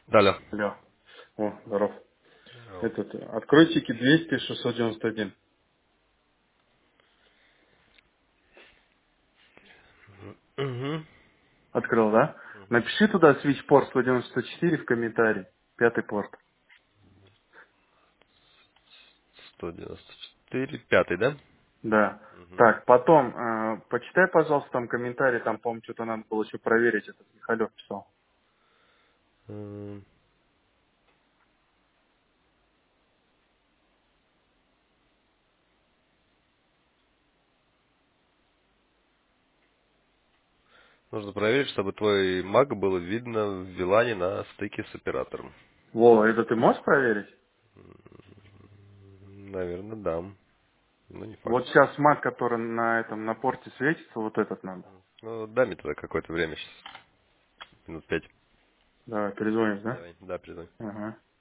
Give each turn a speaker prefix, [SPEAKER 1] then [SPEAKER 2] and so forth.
[SPEAKER 1] Да, Ля.
[SPEAKER 2] Алло. О, здоров.
[SPEAKER 1] Здорово.
[SPEAKER 2] Открой тикет 200-691.
[SPEAKER 1] Угу.
[SPEAKER 2] Открыл, да? Напиши туда switchport 194 в комментарий. Пятый порт.
[SPEAKER 1] 194, пятый, да?
[SPEAKER 2] Да.
[SPEAKER 1] Угу.
[SPEAKER 2] Так, потом, почитай, пожалуйста, там комментарий, там, по-моему, что-то надо было еще проверить, этот Михалев писал.
[SPEAKER 1] Нужно проверить, чтобы твой маг было видно в Вилане на стыке с оператором.
[SPEAKER 2] Во, это ты можешь проверить?
[SPEAKER 1] Наверное, да. Ну, не факт.
[SPEAKER 2] Вот сейчас маг, который на этом, на порте светится, вот этот надо.
[SPEAKER 1] Ну, дай мне тогда какое-то время сейчас. Минут 5.
[SPEAKER 2] Давай, перезвонишь, да?
[SPEAKER 1] Давай, да, перезвони.
[SPEAKER 2] Ага.